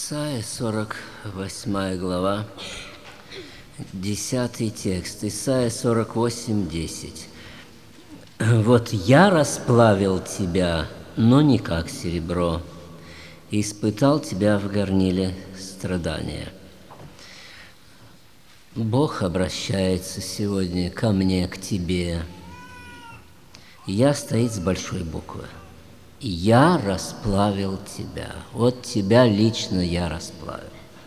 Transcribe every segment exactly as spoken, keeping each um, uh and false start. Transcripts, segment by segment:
Исайя, сорок восьмая глава, десятый текст. Исайя сорок восемь, десять. «Вот я расплавил тебя, но не как серебро, и испытал тебя в горниле страдания». Бог обращается сегодня ко мне, к тебе. «Я» стоит с большой буквы. «Я расплавил тебя». Вот тебя лично я расплавил.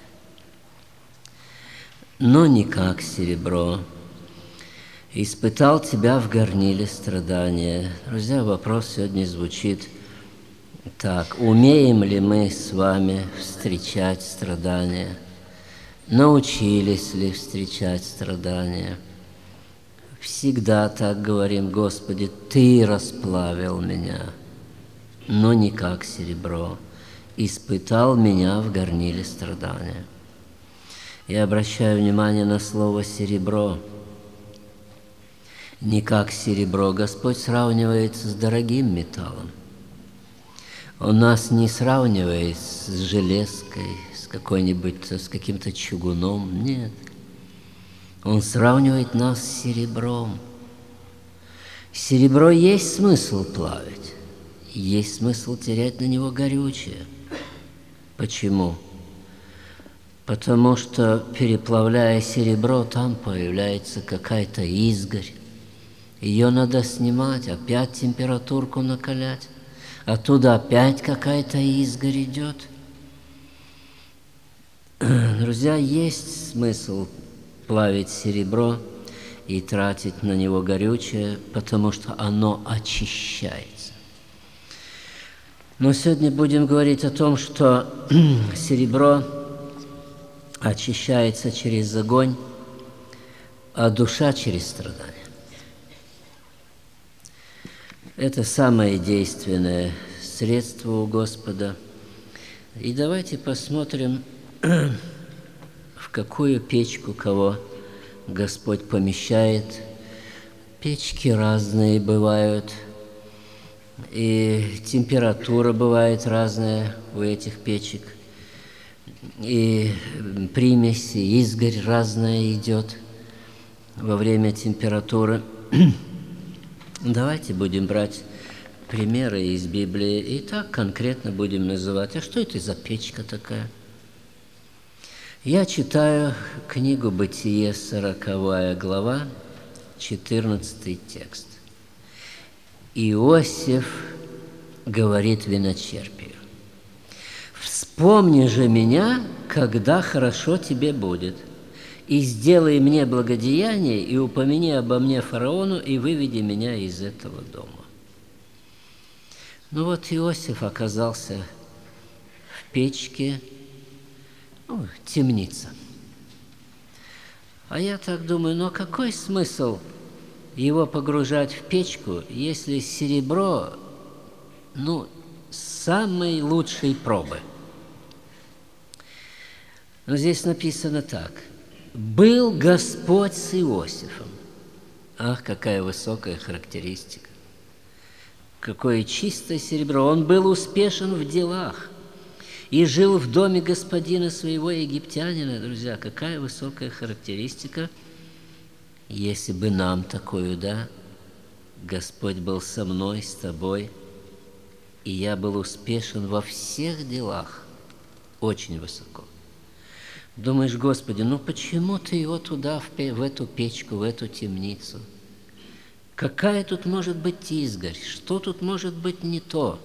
Но не как серебро. Испытал тебя в горниле страдания. Друзья, вопрос сегодня звучит так. Умеем ли мы с вами встречать страдания? Научились ли встречать страдания? Всегда так говорим: Господи, Ты расплавил меня, но не как серебро, испытал меня в горниле страдания. Я обращаю внимание на слово «серебро». Не как серебро. Господь сравнивает с дорогим металлом. Он нас не сравнивает с железкой, с какой-нибудь, с каким-то чугуном. Нет. Он сравнивает нас с серебром. Серебро есть смысл плавить. Есть смысл терять на него горючее. Почему? Потому что, переплавляя серебро, там появляется какая-то изгорь. Ее надо снимать, опять температурку накалять. Оттуда опять какая-то изгорь идет. Друзья, есть смысл плавить серебро и тратить на него горючее, потому что оно очищается. Но сегодня будем говорить о том, что серебро очищается через огонь, а душа через страдания. Это самое действенное средство у Господа. И давайте посмотрим, в какую печку кого Господь помещает. Печки разные бывают, и температура бывает разная у этих печек, и примеси, изгорь разная идет во время температуры. Давайте будем брать примеры из Библии и так конкретно будем называть. А что это за печка такая? Я читаю книгу «Бытие», сороковая глава, четырнадцатый текст. Иосиф говорит виночерпию: «Вспомни же меня, когда хорошо тебе будет, и сделай мне благодеяние, и упомяни обо мне фараону, и выведи меня из этого дома». Ну вот Иосиф оказался в печке, ну, темница. А я так думаю, ну какой смысл его погружать в печку, если серебро, ну, самой лучшей пробы? Но здесь написано так: «Был Господь с Иосифом». Ах, какая высокая характеристика! Какое чистое серебро! Он был успешен в делах и жил в доме господина своего египтянина. Друзья, какая высокая характеристика! Если бы нам такую, да? Господь был со мной, с тобой, и я был успешен во всех делах. Очень высоко. Думаешь: Господи, ну почему Ты его туда, в, в эту печку, в эту темницу? Какая тут может быть изгорь? Что тут может быть не то?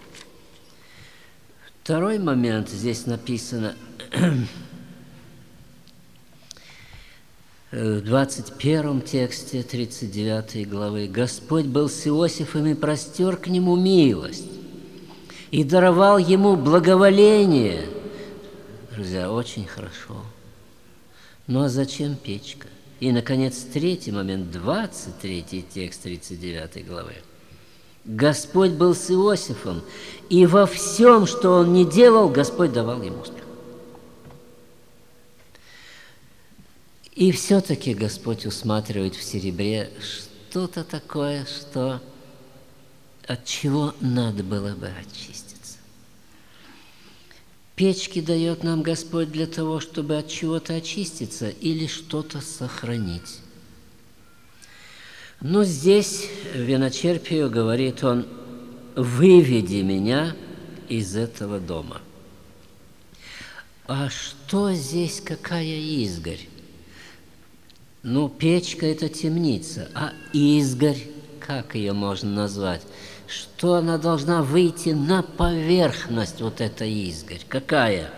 Второй момент здесь написано в двадцать первом тексте тридцать девятой главы. «Господь был с Иосифом и простер к нему милость, и даровал ему благоволение». Друзья, очень хорошо. Ну а зачем печка? И, наконец, третий момент, двадцать третий текст тридцать девятой главы. «Господь был с Иосифом, и во всем, что он не делал, Господь давал ему успех». И все-таки Господь усматривает в серебре что-то такое, что от чего надо было бы очиститься. Печки дает нам Господь для того, чтобы от чего-то очиститься или что-то сохранить. Но здесь виночерпию говорит он: «Выведи меня из этого дома». А что здесь, какая изгорь? Ну, печка – это темница, а изгорь, как ее можно назвать? Что она должна выйти на поверхность, вот эта изгорь? Какая?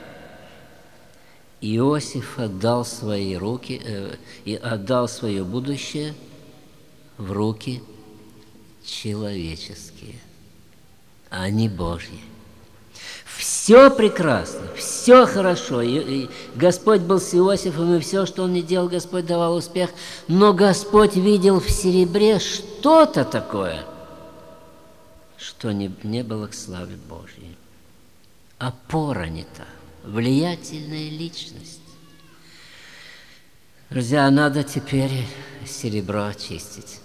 Иосиф отдал свои руки, э, и отдал свое будущее в руки человеческие, а не Божьи. Все прекрасно, все хорошо. И, и Господь был с Иосифом, и все, что он не делал, Господь давал успех. Но Господь видел в серебре что-то такое, что не, не было к славе Божьей. Опора не та, влиятельная личность. Друзья, надо теперь серебро очистить.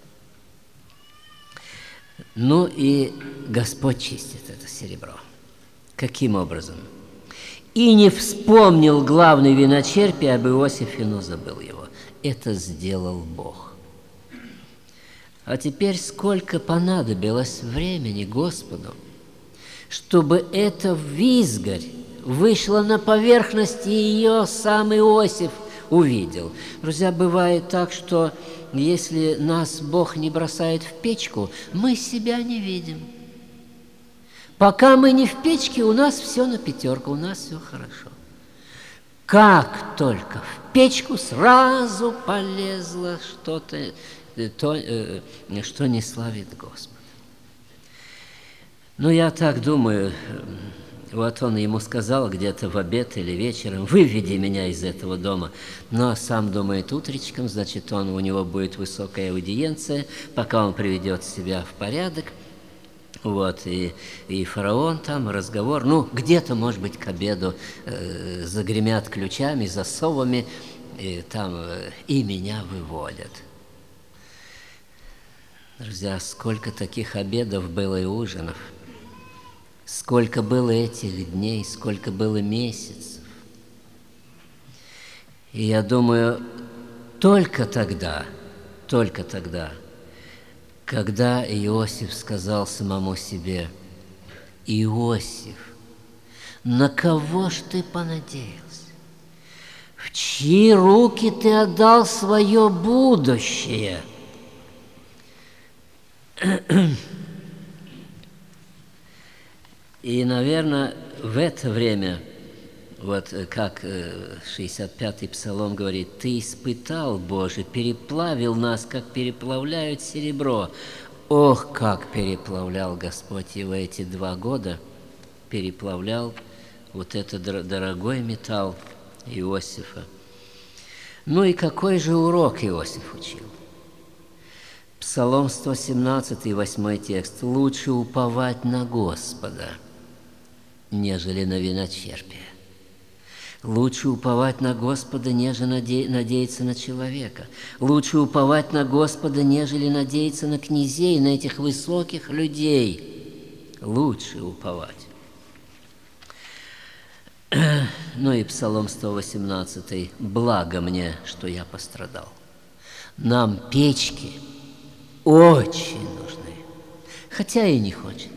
Ну и Господь чистит это серебро. Каким образом? «И не вспомнил главный виночерпий об Иосифе, но забыл его». Это сделал Бог. А теперь сколько понадобилось времени Господу, чтобы эта изгорь вышла на поверхность, и ее сам Иосиф увидел. Друзья, бывает так, что если нас Бог не бросает в печку, мы себя не видим. Пока мы не в печке, у нас все на пятерку, у нас все хорошо. Как только в печку сразу полезло что-то, то, что не славит Господа. Ну, я так думаю, вот он ему сказал где-то в обед или вечером: «Выведи меня из этого дома». Но сам думает утречком, значит, он, у него будет высокая аудиенция, пока он приведет себя в порядок. Вот, и, и фараон там, разговор, ну, где-то, может быть, к обеду э, загремят ключами, засовами, и там э, и меня выводят. Друзья, сколько таких обедов было и ужинов, сколько было этих дней, сколько было месяцев. И я думаю, только тогда, только тогда, когда Иосиф сказал самому себе: «Иосиф, на кого ж ты понадеялся? В чьи руки ты отдал свое будущее?» И, наверное, в это время, вот как шестьдесят пятый псалом говорит: «Ты испытал, Боже, переплавил нас, как переплавляют серебро». Ох, как переплавлял Господь его эти два года, переплавлял вот этот дорогой металл Иосифа. Ну и какой же урок Иосиф учил? Псалом сто семнадцатый, восьмой текст: «Лучше уповать на Господа, нежели на виночерпие». Лучше уповать на Господа, нежели надеяться на человека. Лучше уповать на Господа, нежели надеяться на князей, на этих высоких людей. Лучше уповать. Ну и Псалом сто восемнадцатый: «Благо мне, что я пострадал». Нам печки очень нужны, хотя и не хочется.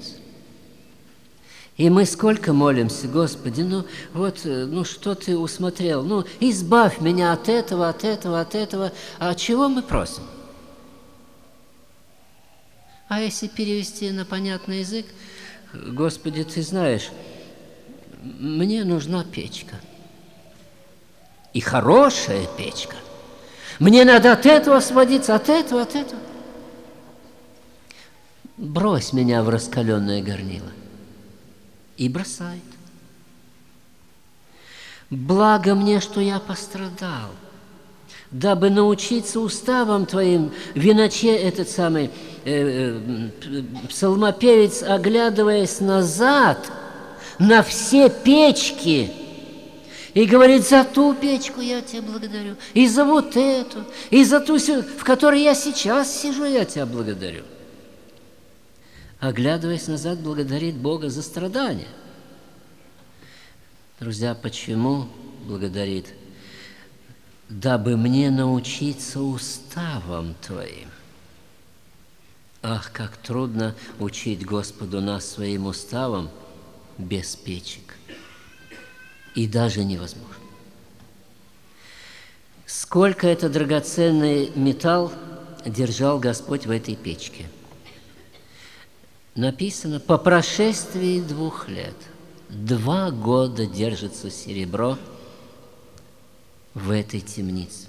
И мы сколько молимся: «Господи, ну вот, ну что ты усмотрел? Ну, избавь меня от этого, от этого, от этого». А чего мы просим? А если перевести на понятный язык: «Господи, ты знаешь, мне нужна печка. И хорошая печка. Мне надо от этого освободиться, от этого, от этого. Брось меня в раскаленное горнило». И бросает. «Благо мне, что я пострадал, дабы научиться уставам Твоим». Виноче этот самый э, э, псалмопевец, оглядываясь назад на все печки, и говорит: «За ту печку я Тебя благодарю, и за вот эту, и за ту, в которой я сейчас сижу, я Тебя благодарю». Оглядываясь назад, благодарит Бога за страдания. Друзья, почему благодарит? Дабы мне научиться уставам Твоим. Ах, как трудно учить Господу нас своим уставам без печек. И даже невозможно. Сколько это драгоценный металл держал Господь в этой печке? Написано, по прошествии двух лет, два года держится серебро в этой темнице.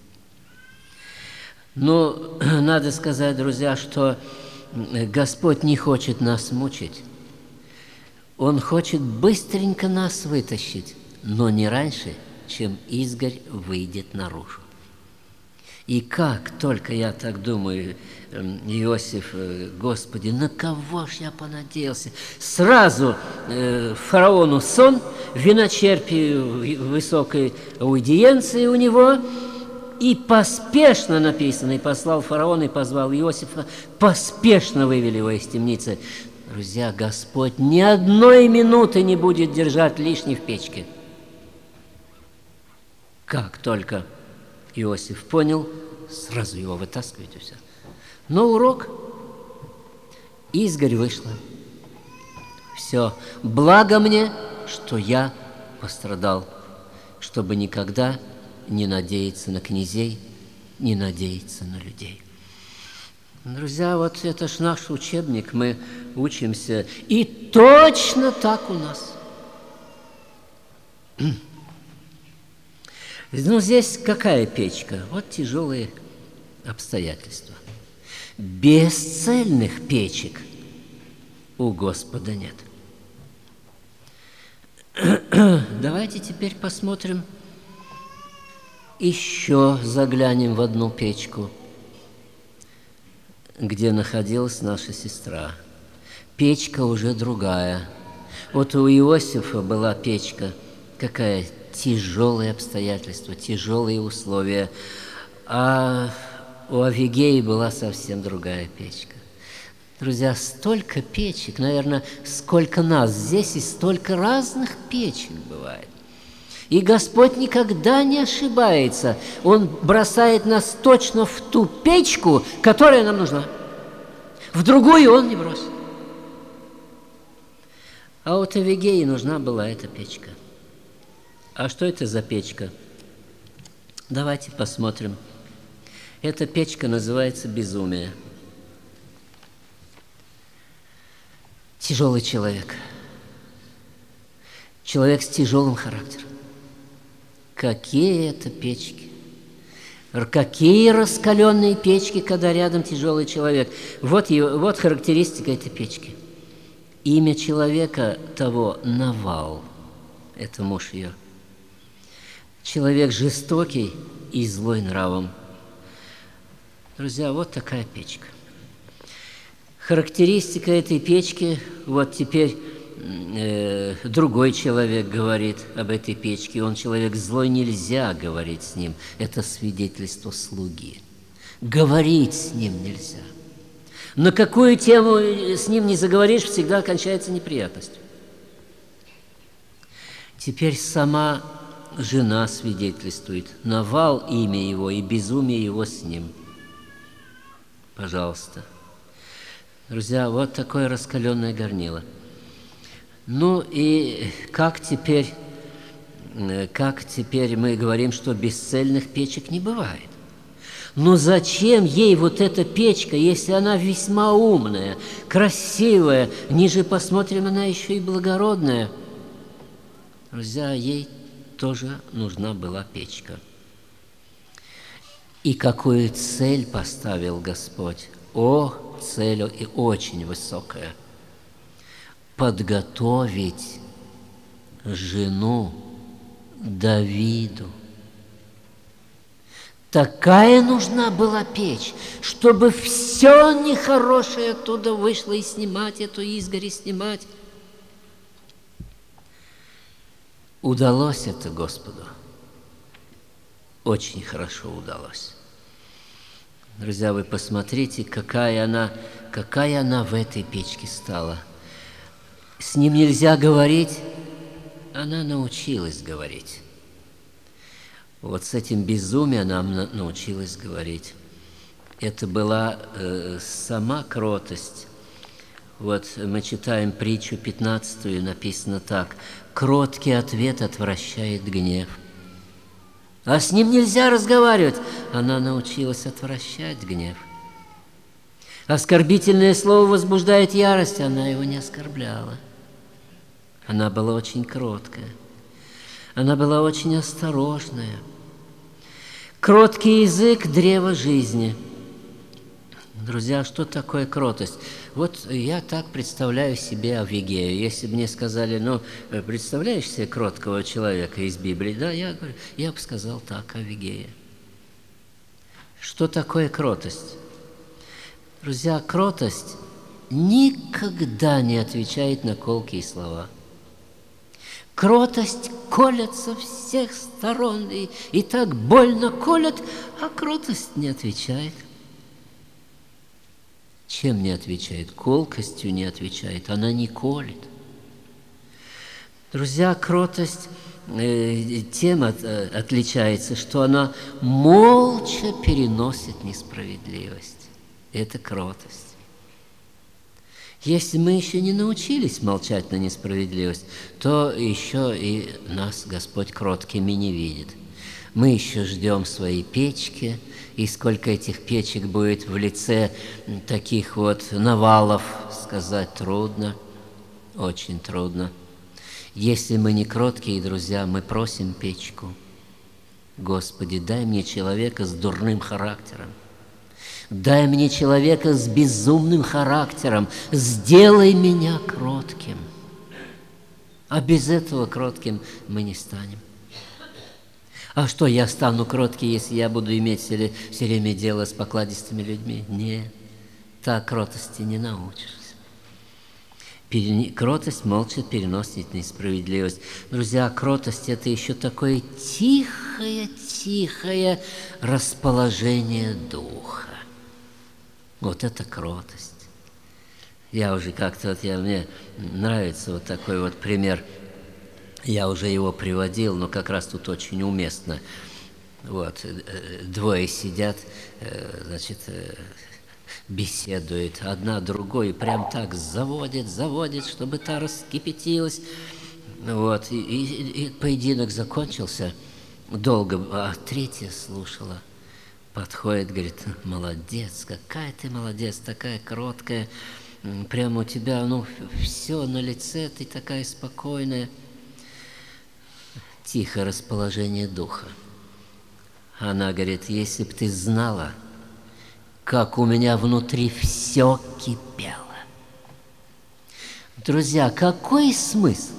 Но надо сказать, друзья, что Господь не хочет нас мучить. Он хочет быстренько нас вытащить, но не раньше, чем изгорь выйдет наружу. И как только я так думаю, Иосиф, Господи, на кого ж я понадеялся? Сразу э, фараону сон, виночерпию высокой аудиенции у него, и поспешно написано, и послал фараон, и позвал Иосифа, поспешно вывели его из темницы. Друзья, Господь ни одной минуты не будет держать лишней в печке. Как только Иосиф понял, сразу его вытаскивать и все. Но урок, изгорь вышла. Все, благо мне, что я пострадал, чтобы никогда не надеяться на князей, не надеяться на людей. Друзья, вот это ж наш учебник, мы учимся, и точно так у нас. Ну, здесь какая печка? Вот тяжелые обстоятельства. Бесцельных печек у Господа нет. Давайте теперь посмотрим, еще заглянем в одну печку, где находилась наша сестра. Печка уже другая. Вот у Иосифа была печка, какая тяжелые обстоятельства, тяжелые условия. А у Авигеи была совсем другая печка. Друзья, столько печек, наверное, сколько нас здесь, и столько разных печек бывает. И Господь никогда не ошибается. Он бросает нас точно в ту печку, которая нам нужна. В другую Он не бросит. А вот Авигеи нужна была эта печка. А что это за печка? Давайте посмотрим. Эта печка называется безумие. Тяжелый человек. Человек с тяжелым характером. Какие это печки? Какие раскаленные печки, когда рядом тяжелый человек. Вот, его, вот характеристика этой печки. Имя человека того – Навал. Это муж ее. Человек жестокий и злой нравом. Друзья, вот такая печка. Характеристика этой печки, вот теперь э, другой человек говорит об этой печке. Он человек злой, нельзя говорить с ним. Это свидетельство слуги. Говорить с ним нельзя. На какую тему с ним не заговоришь, всегда кончается неприятностью. Теперь сама жена свидетельствует. Навал имя его и безумие его с ним. Пожалуйста. Друзья, вот такое раскаленное горнило. Ну и как теперь, как теперь мы говорим, что бесцельных печек не бывает? Но зачем ей вот эта печка, если она весьма умная, красивая, ниже посмотрим, она еще и благородная? Друзья, ей тоже нужна была печка. И какую цель поставил Господь? О, цель и очень высокая. Подготовить жену Давиду. Такая нужна была печь, чтобы все нехорошее оттуда вышло, и снимать эту изгорь, и снимать. Удалось это Господу. Очень хорошо удалось. Друзья, вы посмотрите, какая она, какая она в этой печке стала. С ним нельзя говорить, она научилась говорить. Вот с этим безумием она научилась говорить. Это была э, сама кротость. Вот мы читаем притчу пятнадцатую, написано так: «Кроткий ответ отвращает гнев». А с ним нельзя разговаривать. Она научилась отвращать гнев. Оскорбительное слово возбуждает ярость, она его не оскорбляла. Она была очень кроткая. Она была очень осторожная. Кроткий язык – древо жизни. Друзья, что такое кротость? Вот я так представляю себе Авигею. Если бы мне сказали, ну, представляешь себе кроткого человека из Библии? Да, я говорю, я бы сказал так, Авигея. Что такое кротость? Друзья, кротость никогда не отвечает на колкие слова. Кротость колет со всех сторон, и, и так больно колет, а кротость не отвечает. Чем не отвечает? Колкостью не отвечает, она не колет. Друзья, кротость э, тем от, э, отличается, что она молча переносит несправедливость. Это кротость. Если мы еще не научились молчать на несправедливость, то еще и нас Господь кроткими не видит. Мы еще ждем своей печки, и сколько этих печек будет в лице таких вот навалов, сказать трудно, очень трудно. Если мы не кроткие, друзья, мы просим печку: Господи, дай мне человека с дурным характером. Дай мне человека с безумным характером, сделай меня кротким. А без этого кротким мы не станем. А что, я стану кротким, если я буду иметь все время дело с покладистыми людьми? Нет, так кротости не научишься. Кротость молча переносит несправедливость. Друзья, кротость – это еще такое тихое-тихое расположение духа. Вот это кротость. Я уже как-то, вот я, мне нравится вот такой вот пример. Я уже его приводил, но как раз тут очень уместно. Вот, двое сидят, значит, беседуют, одна другой прям так заводит, заводит, чтобы та раскипятилась. Вот, и, и, и поединок закончился долго, а третья слушала. Подходит, говорит: молодец, какая ты молодец, такая кроткая, прямо у тебя, ну, все на лице, ты такая спокойная. Тихое расположение духа. Она говорит: если б ты знала, как у меня внутри все кипело. Друзья, какой смысл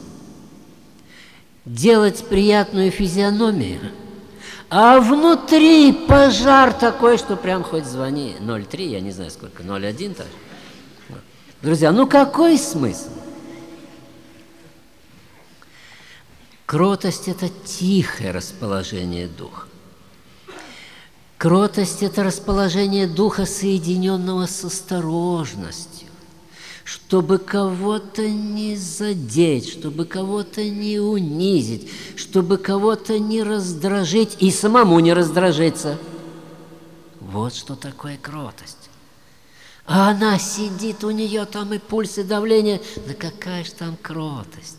делать приятную физиономию, а внутри пожар такой, что прям хоть звони. ноль три, я не знаю сколько, ноль один так. Друзья, ну какой смысл? Кротость – это тихое расположение духа. Кротость – это расположение духа, соединенного с осторожностью, чтобы кого-то не задеть, чтобы кого-то не унизить, чтобы кого-то не раздражить и самому не раздражиться. Вот что такое кротость. А она сидит, у нее там и пульс, и давление. Да какая же там кротость?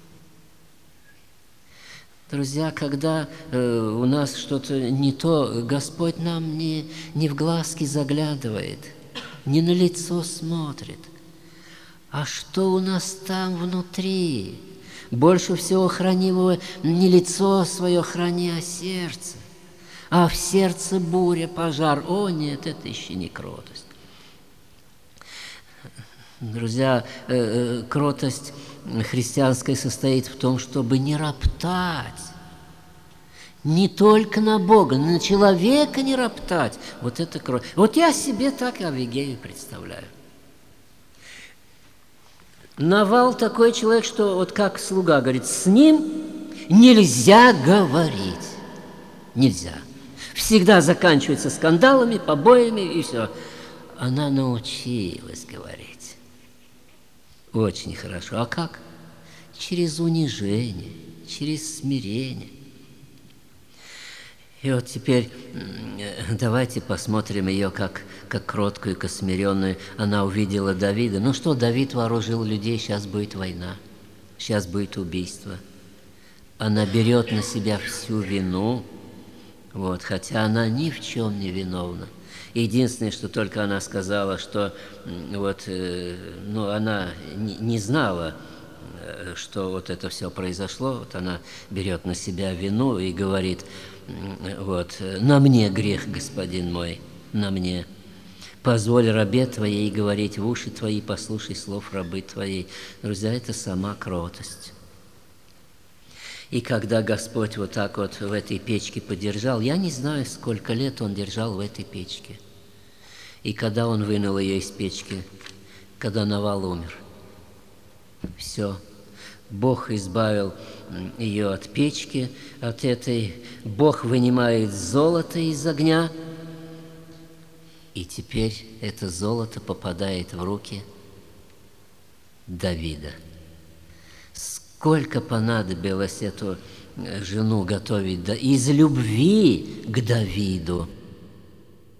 Друзья, когда э, у нас что-то не то, Господь нам не, не в глазки заглядывает, не на лицо смотрит. А что у нас там внутри? Больше всего храни его не лицо свое храни, а сердце. А в сердце буря, пожар. О, нет, это еще не кротость. Друзья, э, э, кротость христианская состоит в том, чтобы не роптать. Не только на Бога, но на человека не роптать. Вот это кротость. Вот я себе так и Авигею представляю. Навал такой человек, что вот как слуга говорит, с ним нельзя говорить. Нельзя. Всегда заканчивается скандалами, побоями и все. Она научилась говорить. Очень хорошо. А как? через унижение, через смирение. И вот теперь давайте посмотрим ее как, как кроткую, как смиренную. Она увидела Давида. Ну что, Давид вооружил людей, сейчас будет война, сейчас будет убийство. Она берет на себя всю вину, вот, хотя она ни в чем не виновна. Единственное, что только она сказала, что вот, ну, она не, не знала, что вот это все произошло. Вот она берет на себя вину и говорит: вот, на мне грех, господин мой, на мне. Позволь рабе твоей говорить в уши твои, послушай слов рабы твоей. Друзья, это сама кротость. И когда Господь вот так вот в этой печке подержал, я не знаю, сколько лет Он держал в этой печке. И когда Он вынул ее из печки, когда Навал умер, все, Бог избавил ее от печки, от этой. Бог вынимает золото из огня, и теперь это золото попадает в руки Давида. Сколько понадобилось эту жену готовить из любви к Давиду.